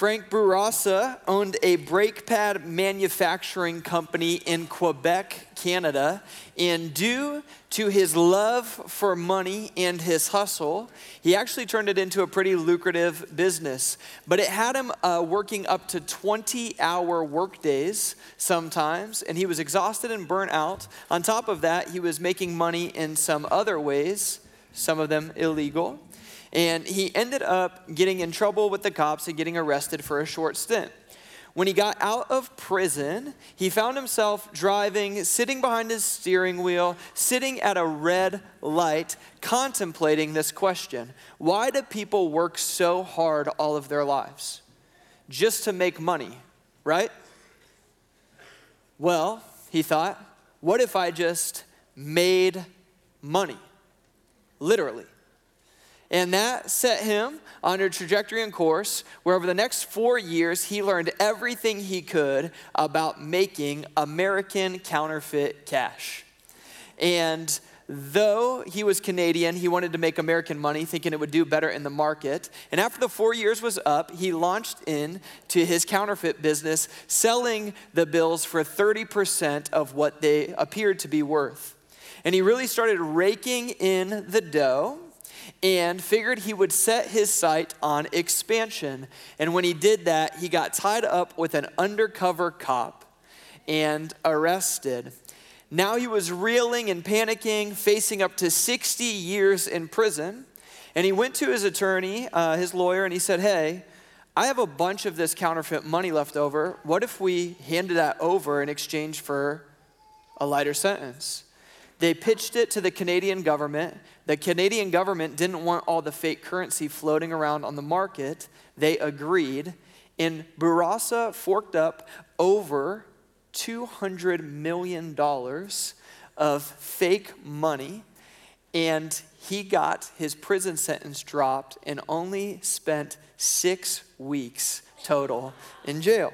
Frank Bourassa owned a brake pad manufacturing company in Quebec, Canada, and due to his love for money and his hustle, he actually turned it into a pretty lucrative business. But it had him working up to 20-hour workdays sometimes, and he was exhausted and burnt out. On top of that, he was making money in some other ways, some of them illegal. And he ended up getting in trouble with the cops and getting arrested for a short stint. When he got out of prison, he found himself driving, sitting behind his steering wheel, sitting at a red light, contemplating this question: why do people work so hard all of their lives? Just to make money, right? Well, he thought, what if I just made money? Literally. And that set him on a trajectory and course where over the next 4 years, he learned everything he could about making American counterfeit cash. And though he was Canadian, he wanted to make American money, thinking it would do better in the market. And after the 4 years was up, he launched into his counterfeit business, selling the bills for 30% of what they appeared to be worth. And he really started raking in the dough and figured he would set his sight on expansion. And when he did that, he got tied up with an undercover cop and arrested. Now he was reeling and panicking, facing up to 60 years in prison. And he went to his attorney, his lawyer, and he said, hey, I have a bunch of this counterfeit money left over. What if we handed that over in exchange for a lighter sentence? They pitched it to the Canadian government. The Canadian government didn't want all the fake currency floating around on the market. They agreed, and Bourassa forked up over $200 million of fake money, and he got his prison sentence dropped and only spent 6 weeks total in jail.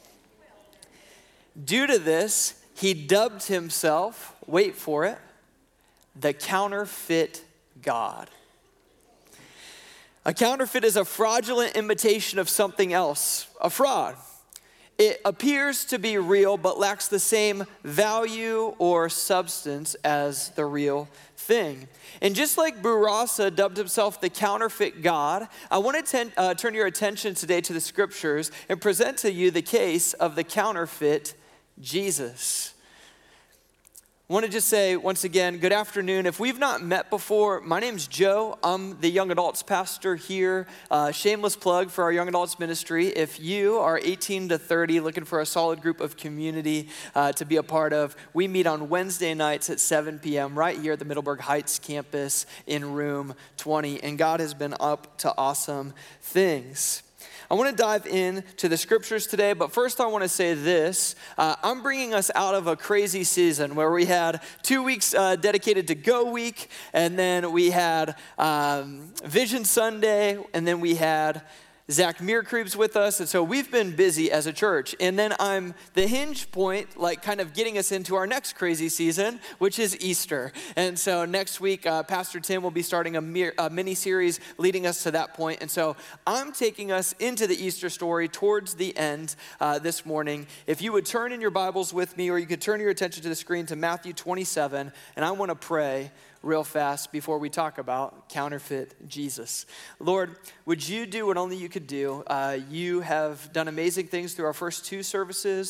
Due to this, he dubbed himself, wait for it, the counterfeit God. A counterfeit is a fraudulent imitation of something else, a fraud. It appears to be real but lacks the same value or substance as the real thing. And just like Bourassa dubbed himself the counterfeit God, I want to turn your attention today to the scriptures and present to you the case of the counterfeit Jesus. I want to just say once again, good afternoon. If we've not met before, my name's Joe. I'm the young adults pastor here. Shameless plug for our young adults ministry. If you are 18 to 30 looking for a solid group of community to be a part of, we meet on Wednesday nights at 7 p.m. right here at the Middleburg Heights campus in room 20. And God has been up to awesome things. I want to dive into the scriptures today, but first I want to say this. I'm bringing us out of a crazy season where we had 2 weeks dedicated to Go Week, and then we had Vision Sunday, and then we had Zach Mearcreeves with us, and so we've been busy as a church. And then I'm the hinge point, like kind of getting us into our next crazy season, which is Easter. And so next week, Pastor Tim will be starting a mini-series leading us to that point. And so I'm taking us into the Easter story towards the end this morning. If you would turn in your Bibles with me, or you could turn your attention to the screen to Matthew 27, and I want to pray real fast before we talk about counterfeit Jesus. Lord, would you do what only you could do? You have done amazing things through our first 2 services.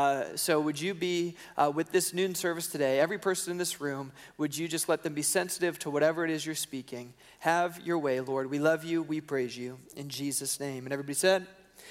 So would you be with this noon service today? Every person in this room, would you just let them be sensitive to whatever it is you're speaking? Have your way, Lord. We love you. We praise you. In Jesus' name. And everybody said,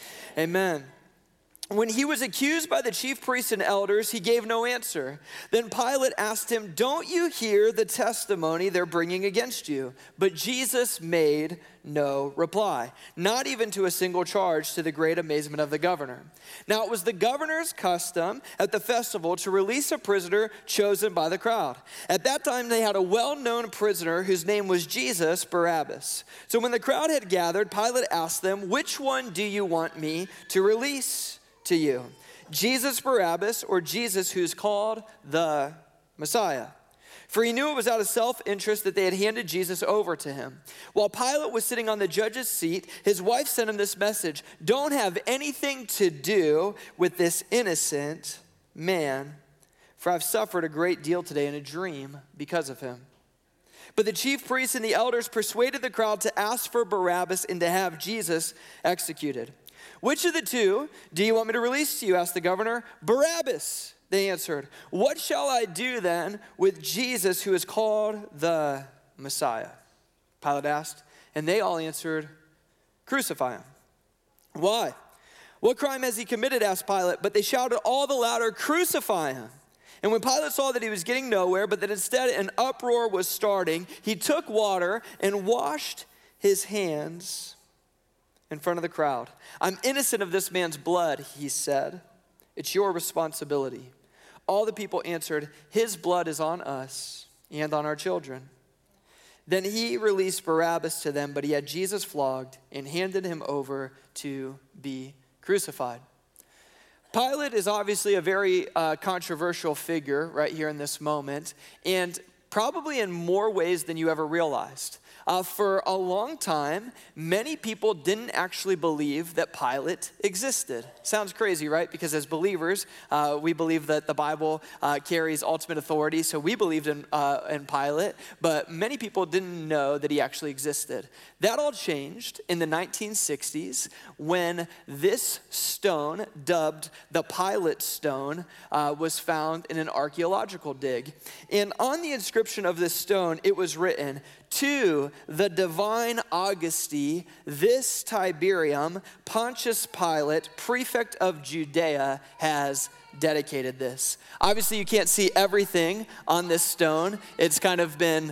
amen. When he was accused by the chief priests and elders, he gave no answer. Then Pilate asked him, don't you hear the testimony they're bringing against you? But Jesus made no reply, not even to a single charge, to the great amazement of the governor. Now it was the governor's custom at the festival to release a prisoner chosen by the crowd. At that time they had a well-known prisoner whose name was Jesus Barabbas. So when the crowd had gathered, Pilate asked them, which one do you want me to release to you, Jesus Barabbas or Jesus who's called the Messiah? For he knew it was out of self-interest that they had handed Jesus over to him. While Pilate was sitting on the judge's seat, his wife sent him this message: "Don't have anything to do with this innocent man, for I've suffered a great deal today in a dream because of him." But the chief priests and the elders persuaded the crowd to ask for Barabbas and to have Jesus executed. "Which of the two do you want me to release to you?" asked the governor. "Barabbas," they answered. "What shall I do then with Jesus, who is called the Messiah?" Pilate asked, and they all answered, "Crucify him." "Why? What crime has he committed?" asked Pilate. But they shouted all the louder, "Crucify him." And when Pilate saw that he was getting nowhere, but that instead an uproar was starting, he took water and washed his hands in front of the crowd. "I'm innocent of this man's blood," he said. "It's your responsibility." All the people answered, "His blood is on us and on our children." Then he released Barabbas to them, but he had Jesus flogged and handed him over to be crucified. Pilate is obviously a very controversial figure right here in this moment, and probably in more ways than you ever realized. For a long time, many people didn't actually believe that Pilate existed. Sounds crazy, right? Because as believers, we believe that the Bible carries ultimate authority, so we believed in Pilate, but many people didn't know that he actually existed. That all changed in the 1960s when this stone, dubbed the Pilate stone, was found in an archaeological dig. And on the inscription of this stone, it was written, "To the divine Augusti, this Tiberium, Pontius Pilate, prefect of Judea, has dedicated this." Obviously, you can't see everything on this stone. It's kind of been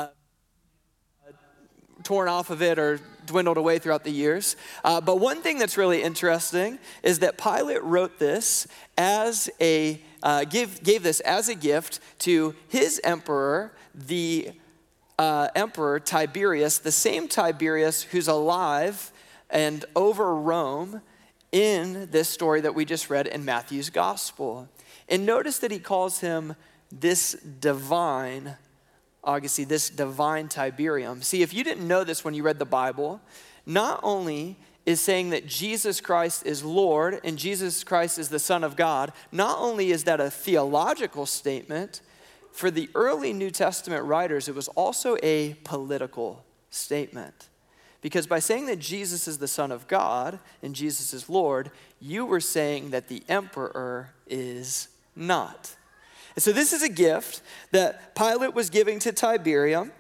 torn off of it or dwindled away throughout the years. But one thing that's really interesting is that Pilate wrote this as gave this as a gift to his emperor, the Emperor Tiberius, the same Tiberius who's alive and over Rome in this story that we just read in Matthew's gospel. And notice that he calls him this divine Augusti, this divine Tiberium. See, if you didn't know this when you read the Bible, not only is saying that Jesus Christ is Lord and Jesus Christ is the Son of God, not only is that a theological statement, for the early New Testament writers, it was also a political statement. Because by saying that Jesus is the Son of God and Jesus is Lord, you were saying that the emperor is not. And so this is a gift that Pilate was giving to Tiberium.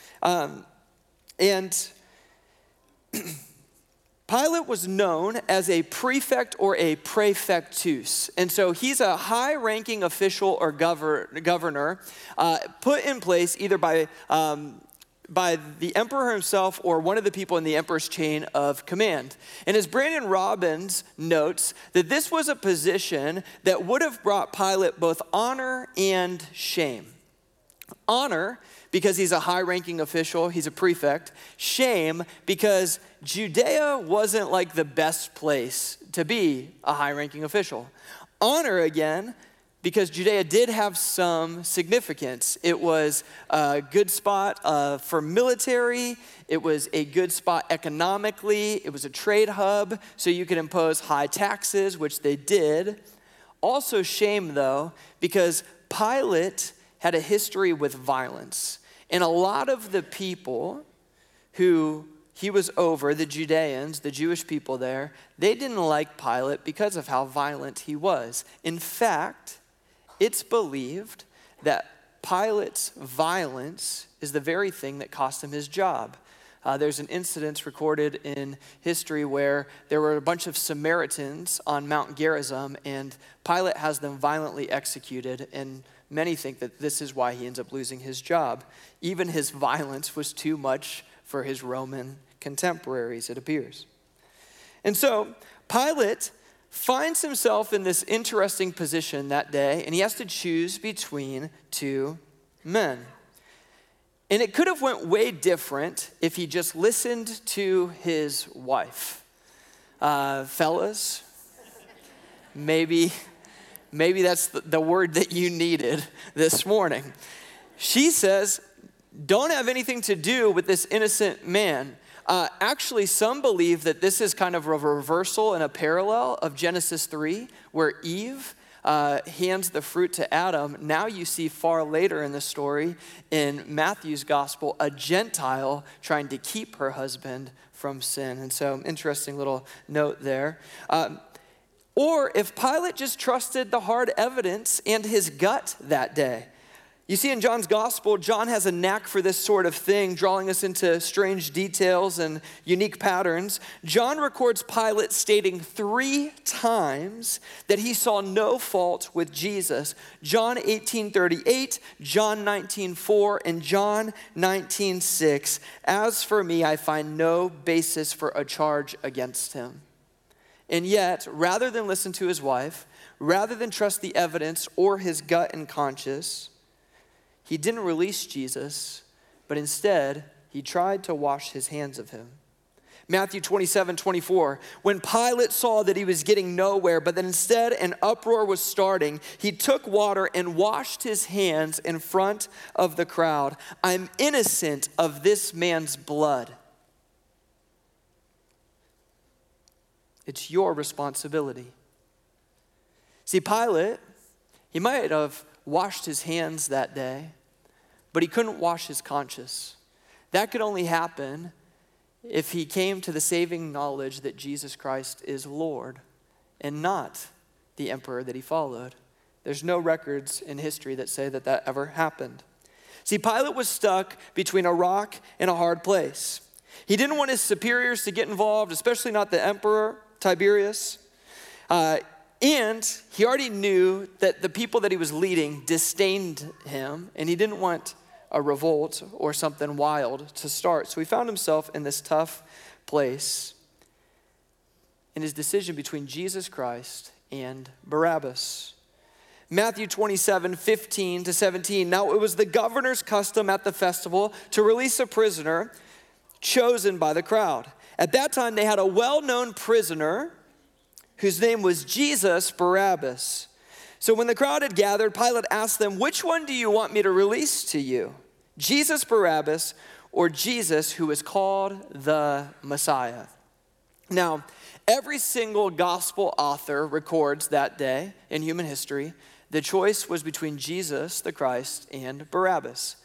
And Pilate was known as a prefect or a praefectus. And so he's a high-ranking official or governor put in place either by the emperor himself or one of the people in the emperor's chain of command. And as Brandon Robbins notes, that this was a position that would have brought Pilate both honor and shame. Honor, because he's a high-ranking official, he's a prefect. Shame, because Judea wasn't like the best place to be a high-ranking official. Honor, again, because Judea did have some significance. It was a good spot for military. It was a good spot economically. It was a trade hub, so you could impose high taxes, which they did. Also shame, though, because Pilate had a history with violence. And a lot of the people who he was over, the Judeans, the Jewish people there, they didn't like Pilate because of how violent he was. In fact, it's believed that Pilate's violence is the very thing that cost him his job. There's an incident recorded in history where there were a bunch of Samaritans on Mount Gerizim, and Pilate has them violently executed, and many think that this is why he ends up losing his job. Even his violence was too much for his Roman contemporaries, it appears. And so Pilate finds himself in this interesting position that day, and he has to choose between two men. And it could have went way different if he just listened to his wife. Fellas, maybe that's the word that you needed this morning. She says, don't have anything to do with this innocent man. Actually, some believe that this is kind of a reversal and a parallel of Genesis 3, where Eve hands the fruit to Adam. Now you see far later in the story in Matthew's gospel, a Gentile trying to keep her husband from sin. And so interesting little note there. Or if Pilate just trusted the hard evidence and his gut that day. You see in John's gospel, John has a knack for this sort of thing, drawing us into strange details and unique patterns. John records Pilate stating 3 times that he saw no fault with Jesus. John 18:38, John 19:4, and John 19:6. As for me, I find no basis for a charge against him. And yet, rather than listen to his wife, rather than trust the evidence or his gut and conscience, he didn't release Jesus, but instead, he tried to wash his hands of him. Matthew 27:24, when Pilate saw that he was getting nowhere, but that instead an uproar was starting, he took water and washed his hands in front of the crowd. I'm innocent of this man's blood. It's your responsibility. See, Pilate, he might have washed his hands that day, but he couldn't wash his conscience. That could only happen if he came to the saving knowledge that Jesus Christ is Lord and not the emperor that he followed. There's no records in history that say that that ever happened. See, Pilate was stuck between a rock and a hard place. He didn't want his superiors to get involved, especially not the emperor, Tiberius. And he already knew that the people that he was leading disdained him, and he didn't want a revolt or something wild to start. So he found himself in this tough place in his decision between Jesus Christ and Barabbas. Matthew 27:15-17. Now it was the governor's custom at the festival to release a prisoner chosen by the crowd. At that time, they had a well-known prisoner whose name was Jesus Barabbas. So when the crowd had gathered, Pilate asked them, which one do you want me to release to you? Jesus Barabbas or Jesus who is called the Messiah? Now, every single gospel author records that day in human history, the choice was between Jesus, the Christ, and Barabbas.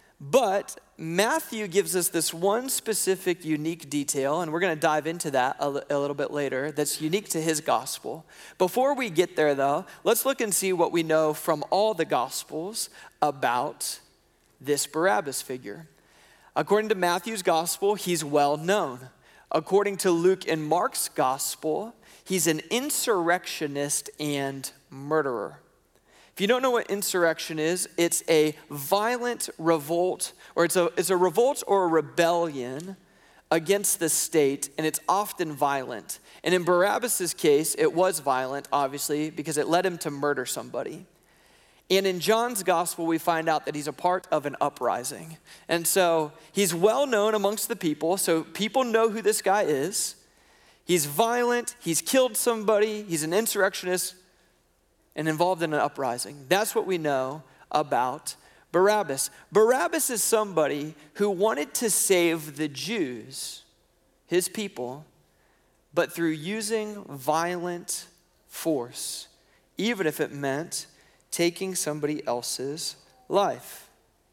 But Matthew gives us this one specific unique detail, and we're going to dive into that a little bit later, that's unique to his gospel. Before we get there, though, let's look and see what we know from all the gospels about this Barabbas figure. According to Matthew's gospel, he's well known. According to Luke and Mark's gospel, he's an insurrectionist and murderer. If you don't know what insurrection is, it's a violent revolt, or it's a revolt or a rebellion against the state, and it's often violent. And in Barabbas' case, it was violent, obviously, because it led him to murder somebody. And in John's gospel, we find out that he's a part of an uprising. And so he's well known amongst the people, so people know who this guy is. He's violent, he's killed somebody, he's an insurrectionist, and involved in an uprising. That's what we know about Barabbas. Barabbas is somebody who wanted to save the Jews, his people, but through using violent force, even if it meant taking somebody else's life.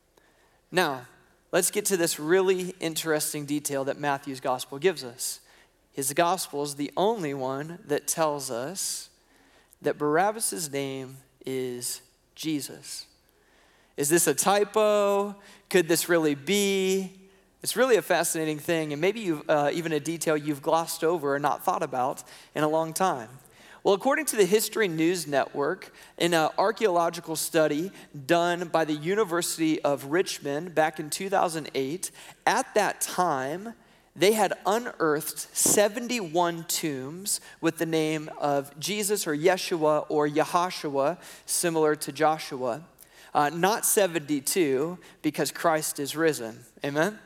Now, let's get to this really interesting detail that Matthew's gospel gives us. His gospel is the only one that tells us that Barabbas' name is Jesus. Is this a typo? Could this really be? It's really a fascinating thing, and maybe even a detail you've glossed over or not thought about in a long time. Well, according to the History News Network, in an archaeological study done by the University of Richmond back in 2008, at that time, they had unearthed 71 tombs with the name of Jesus or Yeshua or Yahashua, similar to Joshua. Not 72, because Christ is risen. Amen?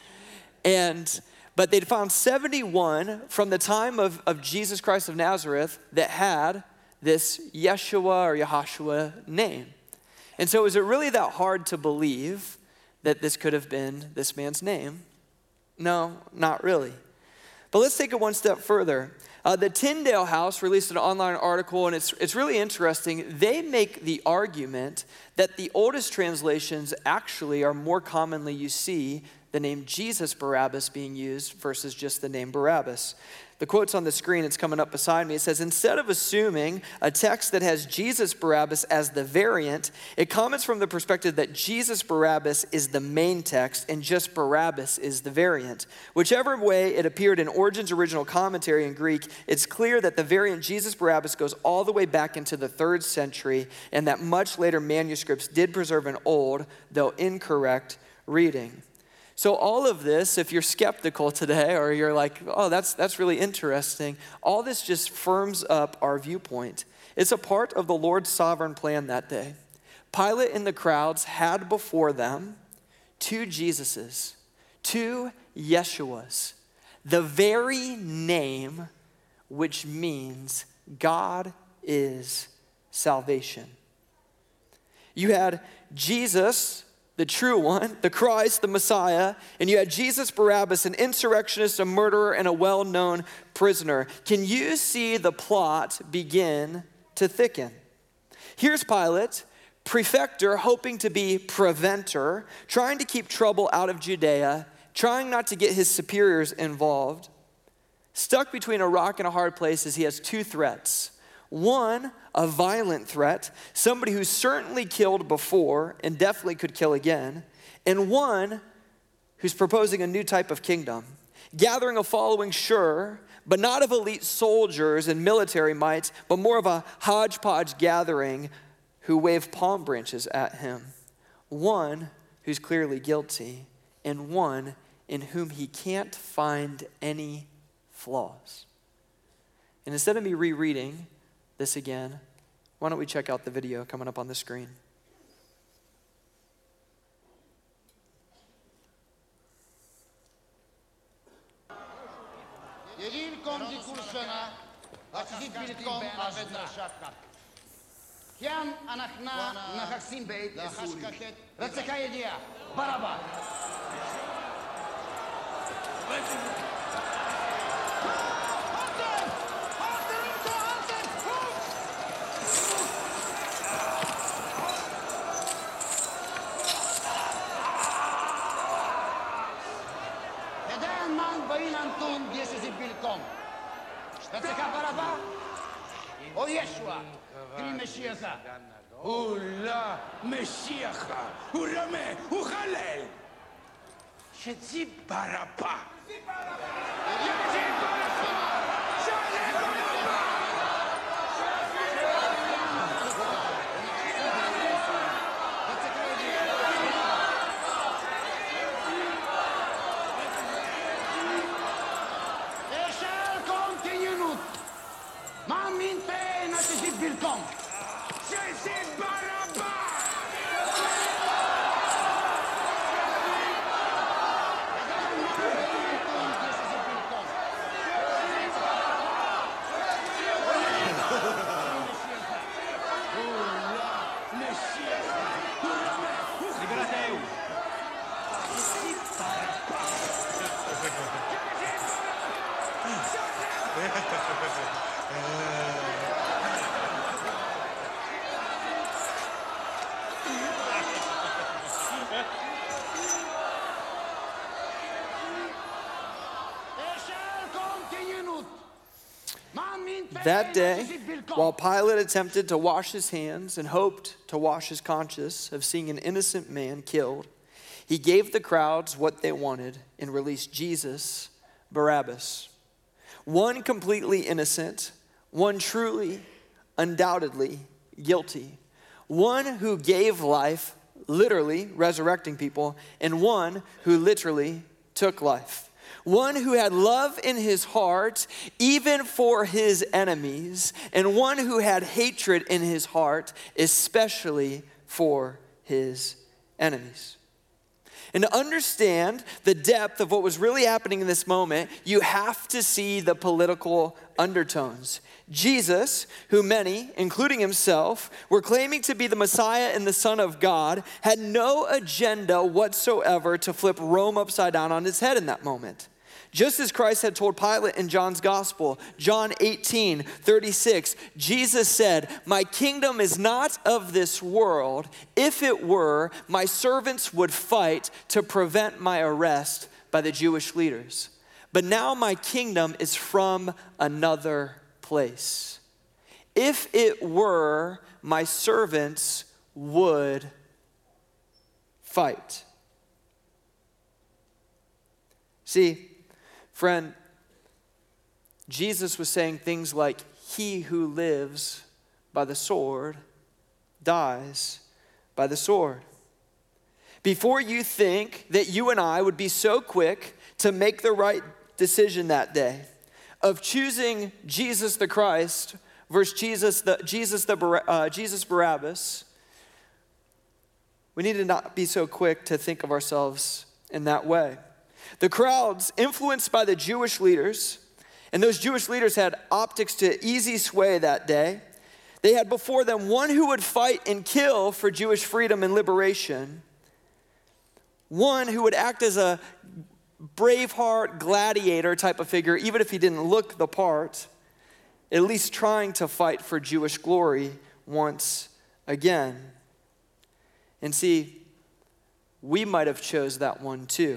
But they'd found 71 from the time of Jesus Christ of Nazareth that had this Yeshua or Yahashua name. And so is it really that hard to believe that this could have been this man's name? No, not really. But let's take it one step further. The Tyndale House released an online article, and it's really interesting. They make the argument that the oldest translations actually are more commonly you see the name Jesus Barabbas being used versus just the name Barabbas. The quote's on the screen, it's coming up beside me. It says, instead of assuming a text that has Jesus Barabbas as the variant, it comments from the perspective that Jesus Barabbas is the main text and just Barabbas is the variant. Whichever way it appeared in Origen's original commentary in Greek, it's clear that the variant Jesus Barabbas goes all the way back into the 3rd century and that much later manuscripts did preserve an old, though incorrect, reading. So all of this, if you're skeptical today or you're like, oh, that's really interesting, all this just firms up our viewpoint. It's a part of the Lord's sovereign plan that day. Pilate and the crowds had before them 2 Jesuses, 2 Yeshuas, the very name which means God is salvation. You had Jesus, the true one, the Christ, the Messiah, and you had Jesus Barabbas, an insurrectionist, a murderer, and a well-known prisoner. Can you see the plot begin to thicken? Here's Pilate, prefector, hoping to be preventer, trying to keep trouble out of Judea, trying not to get his superiors involved, stuck between a rock and a hard place as he has 2 threats. One, a violent threat, somebody who certainly killed before and definitely could kill again, and one who's proposing a new type of kingdom, gathering a following, sure, but not of elite soldiers and military might, but more of a hodgepodge gathering who wave palm branches at him. One who's clearly guilty, and one in whom he can't find any flaws. And instead of me rereading this again, why don't we check out the video coming up on the screen? או ישוע, קרי משיח. הוא לא משיח, הוא רמה, הוא חלל. שצי ברפה. That day, while Pilate attempted to wash his hands and hoped to wash his conscience of seeing an innocent man killed, he gave the crowds what they wanted and released Jesus, Barabbas. One completely innocent, one truly, undoubtedly guilty. One who gave life, literally resurrecting people, and one who literally took life. One who had love in his heart, even for his enemies, and one who had hatred in his heart, especially for his enemies. And to understand the depth of what was really happening in this moment, you have to see the political undertones. Jesus, who many, including himself, were claiming to be the Messiah and the Son of God, had no agenda whatsoever to flip Rome upside down on his head in that moment. Just as Christ had told Pilate in John's gospel, John 18:36, Jesus said, "My kingdom is not of this world. If it were, my servants would fight to prevent my arrest by the Jewish leaders. But now my kingdom is from another place. If it were, my servants would fight." See, friend, Jesus was saying things like, "He who lives by the sword dies by the sword." Before you think that you and I would be so quick to make the right decision that day of choosing Jesus the Christ versus Jesus Barabbas, we need to not be so quick to think of ourselves in that way. The crowds, influenced by the Jewish leaders, and those Jewish leaders had optics to easy sway that day. They had before them one who would fight and kill for Jewish freedom and liberation, one who would act as a Braveheart gladiator type of figure, even if he didn't look the part, at least trying to fight for Jewish glory once again. And see, we might have chose that one too.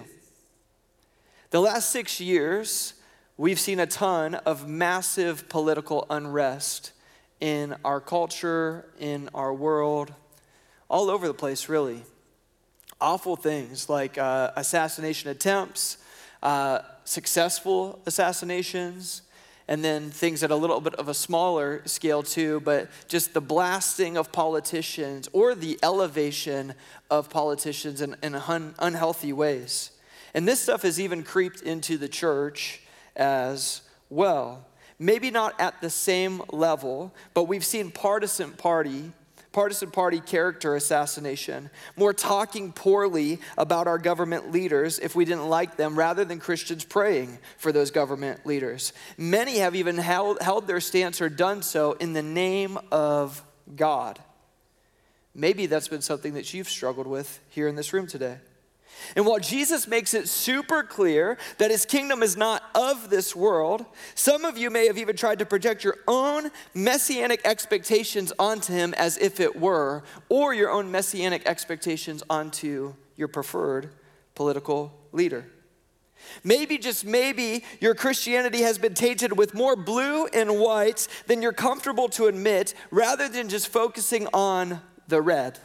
The last 6 years, we've seen a ton of massive political unrest in our culture, in our world, all over the place, really. Awful things like assassination attempts, successful assassinations, and then things at a little bit of a smaller scale too, but just the blasting of politicians or the elevation of politicians in unhealthy ways. And this stuff has even creeped into the church as well. Maybe not at the same level, but we've seen partisan party character assassination, more talking poorly about our government leaders if we didn't like them, rather than Christians praying for those government leaders. Many have even held their stance or done so in the name of God. Maybe that's been something that you've struggled with here in this room today. And while Jesus makes it super clear that his kingdom is not of this world, some of you may have even tried to project your own messianic expectations onto him as if it were, or your own messianic expectations onto your preferred political leader. Maybe, just maybe, your Christianity has been tainted with more blue and white than you're comfortable to admit, rather than just focusing on the red.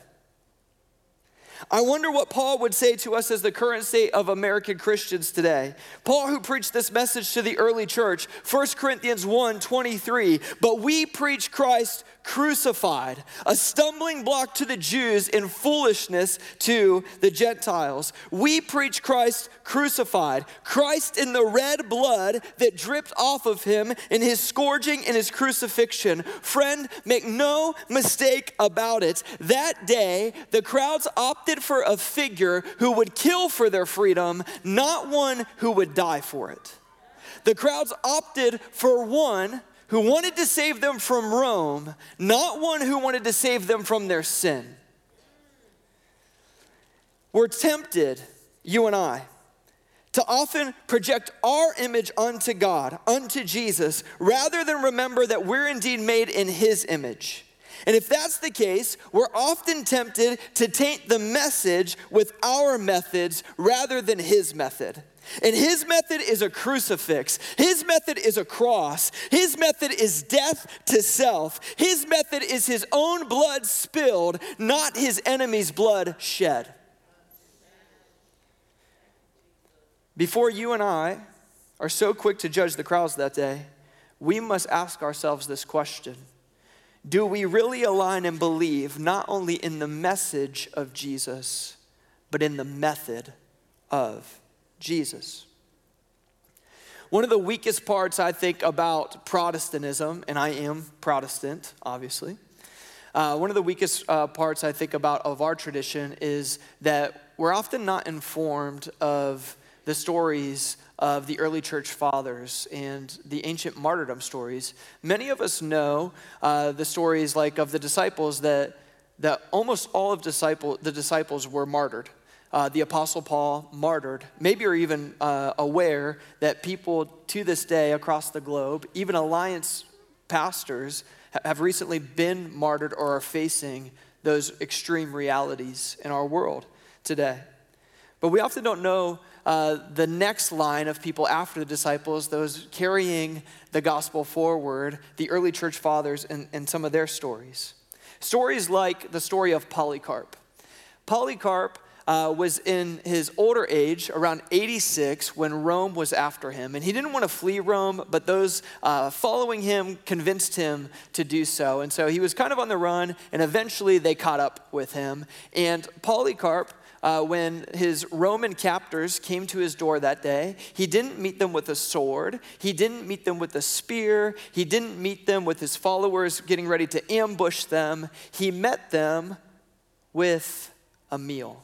I wonder what Paul would say to us as the current state of American Christians today. Paul, who preached this message to the early church, 1 Corinthians 1:23, "But we preach Christ crucified, a stumbling block to the Jews and foolishness to the Gentiles." We preach Christ crucified, Christ in the red blood that dripped off of him in his scourging and his crucifixion. Friend, make no mistake about it. That day, the crowds opted for a figure who would kill for their freedom, not one who would die for it. The crowds opted for one who wanted to save them from Rome, not one who wanted to save them from their sin. We're tempted, you and I, to often project our image onto God, onto Jesus, rather than remember that we're indeed made in his image. And if that's the case, we're often tempted to taint the message with our methods rather than his method. And his method is a crucifix. His method is a cross. His method is death to self. His method is his own blood spilled, not his enemy's blood shed. Before you and I are so quick to judge the crowds that day, we must ask ourselves this question. Do we really align and believe not only in the message of Jesus, but in the method of Jesus? One of the weakest parts, I think, about Protestantism, and I am Protestant, obviously, One of the weakest parts I think about of our tradition is that we're often not informed of the stories of the early church fathers and the ancient martyrdom stories. Many of us know the stories like of the disciples that almost all of the disciples were martyred. The Apostle Paul martyred. Maybe you're even aware that people to this day across the globe, even Alliance pastors, have recently been martyred or are facing those extreme realities in our world today. But we often don't know the next line of people after the disciples, those carrying the gospel forward, the early church fathers and some of their stories. Stories like the story of Polycarp. Polycarp was in his older age, around 86, when Rome was after him. And he didn't want to flee Rome, but those following him convinced him to do so. And so he was kind of on the run, and eventually they caught up with him. And Polycarp, when his Roman captors came to his door that day, he didn't meet them with a sword. He didn't meet them with a spear. He didn't meet them with his followers getting ready to ambush them. He met them with a meal.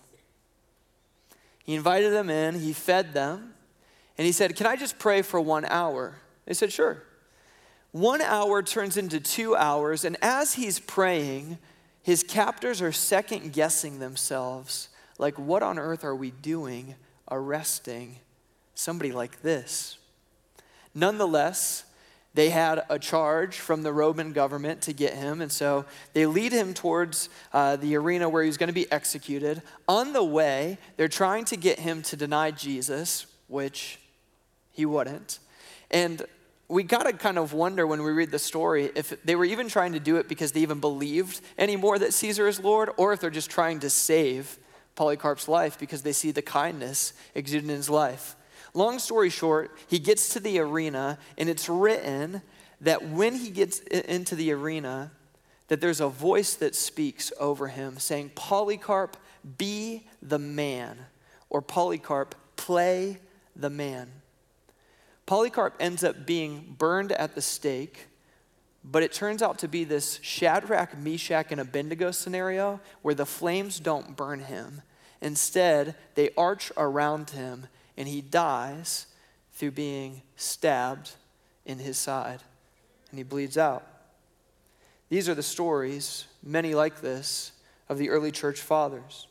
He invited them in, he fed them, and he said, "Can I just pray for 1 hour?" They said, "Sure." 1 hour turns into 2 hours, and as he's praying, his captors are second guessing themselves. Like, what on earth are we doing arresting somebody like this? Nonetheless, they had a charge from the Roman government to get him, and so they lead him towards the arena where he's going to be executed. On the way, they're trying to get him to deny Jesus, which he wouldn't. And we gotta kind of wonder when we read the story if they were even trying to do it because they even believed anymore that Caesar is Lord, or if they're just trying to save Polycarp's life because they see the kindness exuded in his life. Long story short, he gets to the arena, and it's written that when he gets into the arena, that there's a voice that speaks over him saying, "Polycarp, be the man," or "Polycarp, play the man." Polycarp ends up being burned at the stake, but it turns out to be this Shadrach, Meshach, and Abednego scenario where the flames don't burn him. Instead, they arch around him, and he dies through being stabbed in his side, and he bleeds out. These are the stories, many like this, of the early church fathers.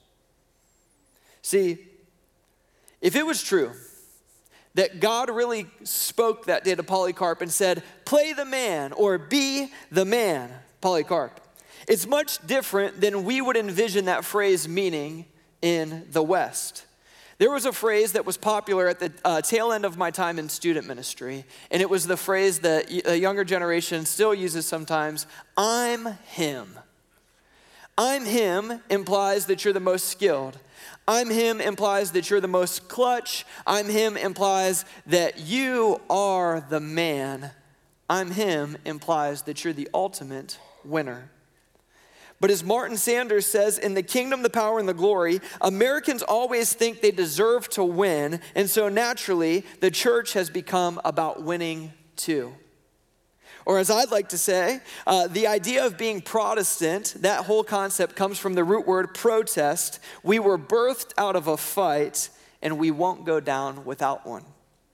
See, if it was true that God really spoke that day to Polycarp and said, "Play the man," or "Be the man," Polycarp, it's much different than we would envision that phrase meaning in the West. There was a phrase that was popular at the tail end of my time in student ministry, and it was the phrase that a younger generation still uses sometimes, "I'm him." "I'm him" implies that you're the most skilled. "I'm him" implies that you're the most clutch. "I'm him" implies that you are the man. "I'm him" implies that you're the ultimate winner. But as Martin Sanders says, in The Kingdom, the Power, and the Glory, Americans always think they deserve to win, and so naturally, the church has become about winning too. Or as I'd like to say, the idea of being Protestant, that whole concept comes from the root word protest. We were birthed out of a fight, and we won't go down without one.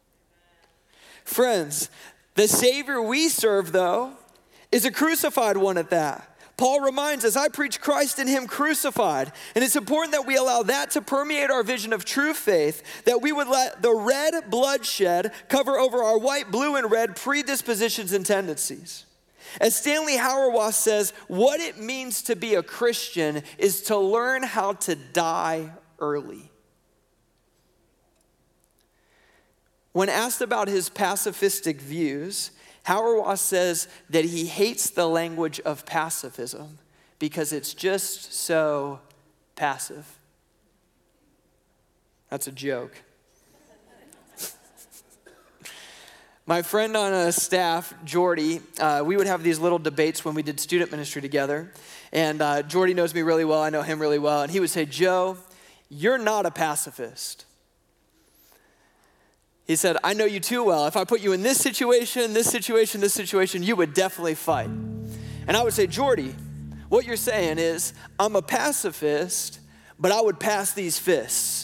Friends, the Savior we serve, though, is a crucified one at that. Paul reminds us, "I preach Christ and him crucified." And it's important that we allow that to permeate our vision of true faith, that we would let the red bloodshed cover over our white, blue, and red predispositions and tendencies. As Stanley Hauerwas says, what it means to be a Christian is to learn how to die early. When asked about his pacifistic views, Hauerwas says that he hates the language of pacifism because it's just so passive. That's a joke. My friend on a staff, Jordy, we would have these little debates when we did student ministry together. And Jordy knows me really well. I know him really well. And he would say, "Joe, you're not a pacifist." He said, "I know you too well. If I put you in this situation, you would definitely fight." And I would say, "Jordy, What you're saying is, I'm a pacifist, but I would pass these fists.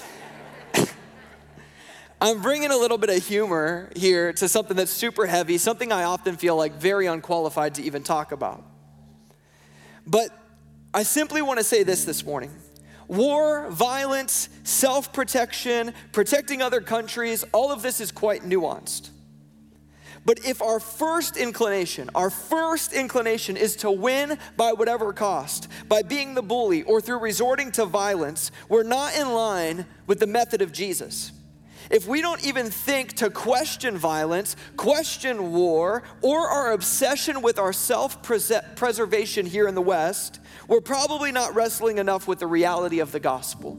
I'm bringing a little bit of humor here to something that's super heavy, something I often feel like very unqualified to even talk about. But I simply want to say this morning. War, violence, self-protection, protecting other countries, all of this is quite nuanced. But if our first inclination is to win by whatever cost, by being the bully or through resorting to violence, we're not in line with the method of Jesus. If we don't even think to question violence, question war, or our obsession with our self-preservation here in the West, we're probably not wrestling enough with the reality of the gospel.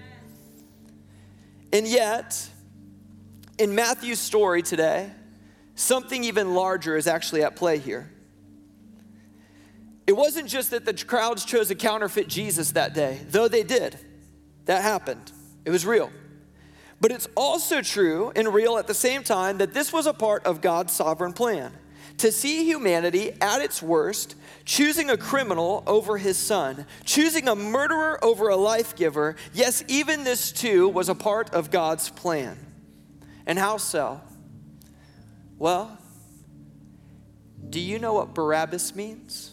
And yet, in Matthew's story today, something even larger is actually at play here. It wasn't just that the crowds chose a counterfeit Jesus that day, though they did. That happened. It was real. But it's also true and real at the same time that this was a part of God's sovereign plan. To see humanity at its worst, choosing a criminal over his son, choosing a murderer over a life giver, yes, even this too was a part of God's plan. And how so? Well, do you know what Barabbas means?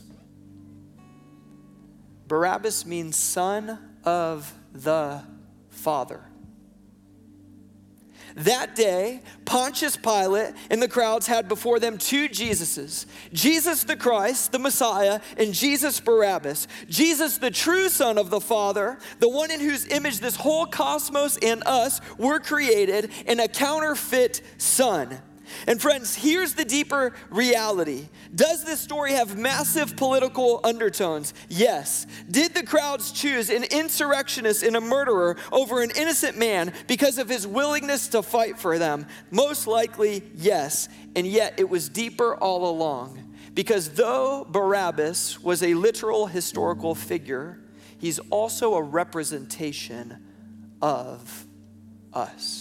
Barabbas means son of the Father. That day, Pontius Pilate and the crowds had before them two Jesuses. Jesus the Christ, the Messiah, and Jesus Barabbas. Jesus, the true Son of the Father, the one in whose image this whole cosmos and us were created, and a counterfeit son. And friends, here's the deeper reality. Does this story have massive political undertones? Yes. Did the crowds choose an insurrectionist and a murderer over an innocent man because of his willingness to fight for them? Most likely, yes. And yet it was deeper all along. Because though Barabbas was a literal historical figure, he's also a representation of us.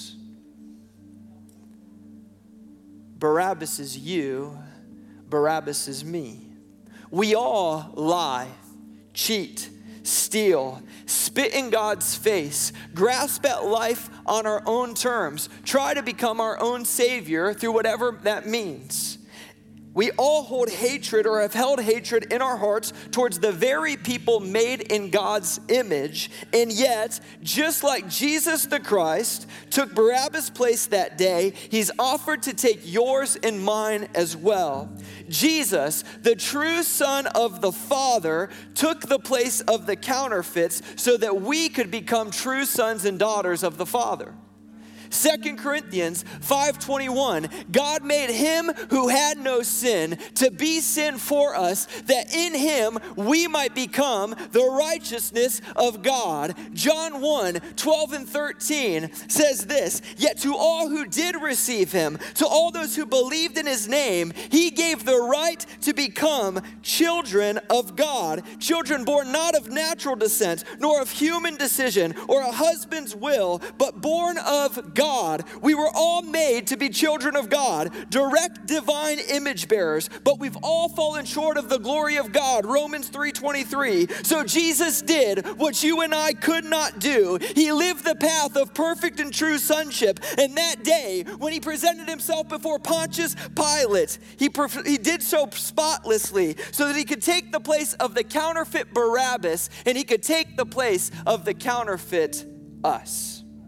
Barabbas is you, Barabbas is me. We all lie, cheat, steal, spit in God's face, grasp at life on our own terms, try to become our own savior through whatever that means. We all hold hatred or have held hatred in our hearts towards the very people made in God's image. And yet, just like Jesus the Christ took Barabbas' place that day, he's offered to take yours and mine as well. Jesus, the true Son of the Father, took the place of the counterfeits so that we could become true sons and daughters of the Father. 2 Corinthians 5:21, God made him who had no sin to be sin for us, that in him we might become the righteousness of God. John 1:12-13 says this, yet to all who did receive him, to all those who believed in his name, he gave the right to become children of God, children born not of natural descent, nor of human decision, or a husband's will, but born of God. We were all made to be children of God, direct divine image bearers, but we've all fallen short of the glory of God, Romans 3:23. So Jesus did what you and I could not do. He lived the path of perfect and true sonship, and that day, when he presented himself before Pontius Pilate, he did so spotlessly, so that he could take the place of the counterfeit Barabbas, and he could take the place of the counterfeit us.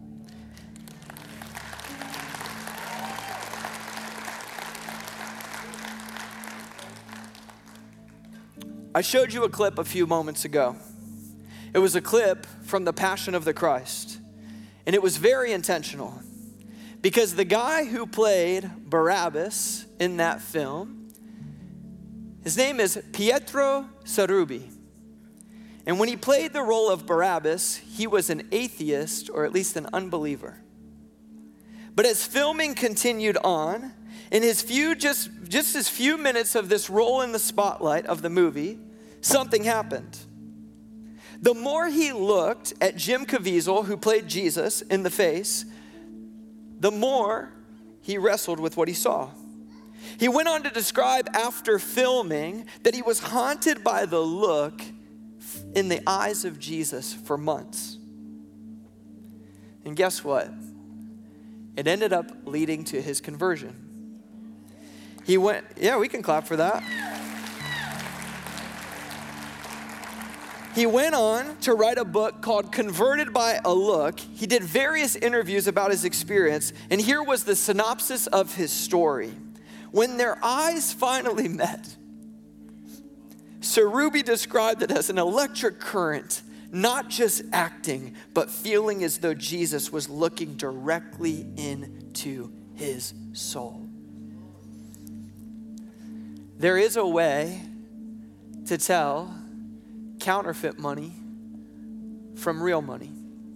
I showed you a clip a few moments ago. It was a clip from the Passion of the Christ, and it was very intentional because the guy who played Barabbas in that film, his name is Pietro Sarubi. And when he played the role of Barabbas, he was an atheist, or at least an unbeliever. But as filming continued on, in his just his few minutes of this role in the spotlight of the movie, something happened. The more he looked at Jim Caviezel, who played Jesus, in the face, the more he wrestled with what he saw. He went on to describe after filming that he was haunted by the look in the eyes of Jesus for months. And guess what? It ended up leading to his conversion. He went, yeah, we can clap for that. He went on to write a book called Converted by a Look. He did various interviews about his experience, and here was the synopsis of his story. When their eyes finally met, Seruby described it as an electric current, not just acting, but feeling as though Jesus was looking directly into his soul. There is a way to tell counterfeit money from real money.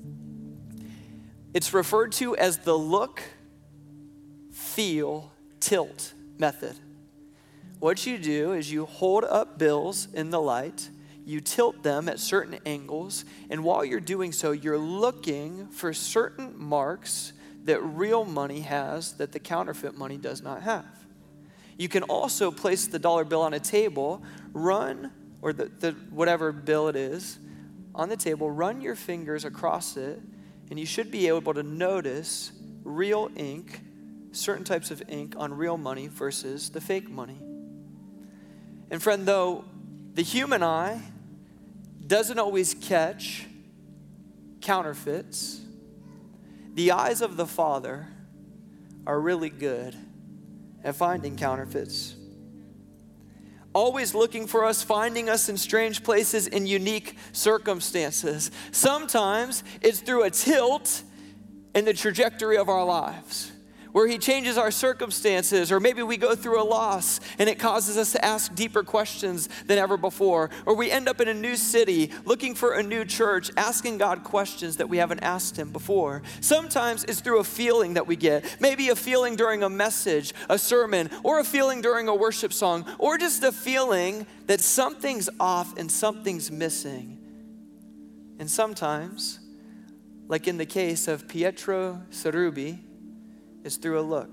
It's referred to as the look, feel, tilt method. What you do is you hold up bills in the light, you tilt them at certain angles, and while you're doing so, you're looking for certain marks that real money has that the counterfeit money does not have. You can also place the dollar bill on a table, or the whatever bill it is, on the table, run your fingers across it, and you should be able to notice real ink, certain types of ink on real money versus the fake money. And friend, though the human eye doesn't always catch counterfeits, the eyes of the Father are really good at finding counterfeits. Always looking for us, finding us in strange places in unique circumstances. Sometimes it's through a tilt in the trajectory of our lives, where he changes our circumstances, or maybe we go through a loss and it causes us to ask deeper questions than ever before, or we end up in a new city looking for a new church, asking God questions that we haven't asked him before. Sometimes it's through a feeling that we get, maybe a feeling during a message, a sermon, or a feeling during a worship song, or just a feeling that something's off and something's missing. And sometimes, like in the case of Pietro Seruby, is through a look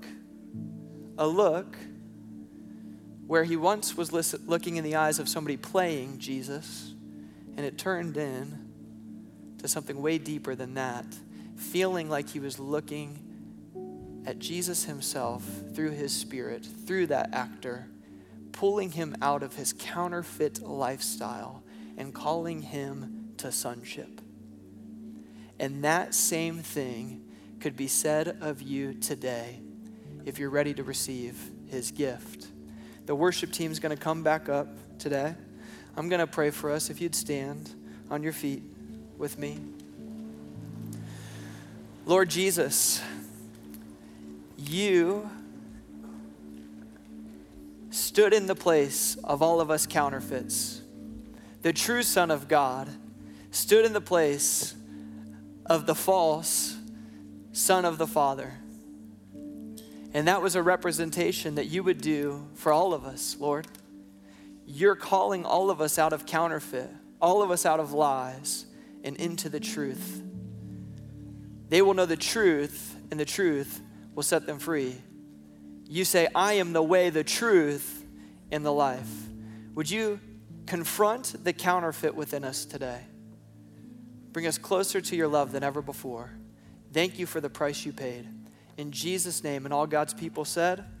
where he once was looking in the eyes of somebody playing Jesus, and it turned in to something way deeper than that, feeling like he was looking at Jesus himself through his Spirit, through that actor, pulling him out of his counterfeit lifestyle and calling him to sonship. And that same thing could be said of you today if you're ready to receive his gift. The worship team's going to come back up today. I'm going to pray for us. If you'd stand on your feet with me. Lord Jesus, you stood in the place of all of us counterfeits. The true Son of God stood in the place of the false Son of the Father. And that was a representation that you would do for all of us, Lord. You're calling all of us out of counterfeit, all of us out of lies, and into the truth. They will know the truth, and the truth will set them free. You say, I am the way, the truth, and the life. Would you confront the counterfeit within us today? Bring us closer to your love than ever before. Thank you for the price you paid. In Jesus' name, and all God's people said,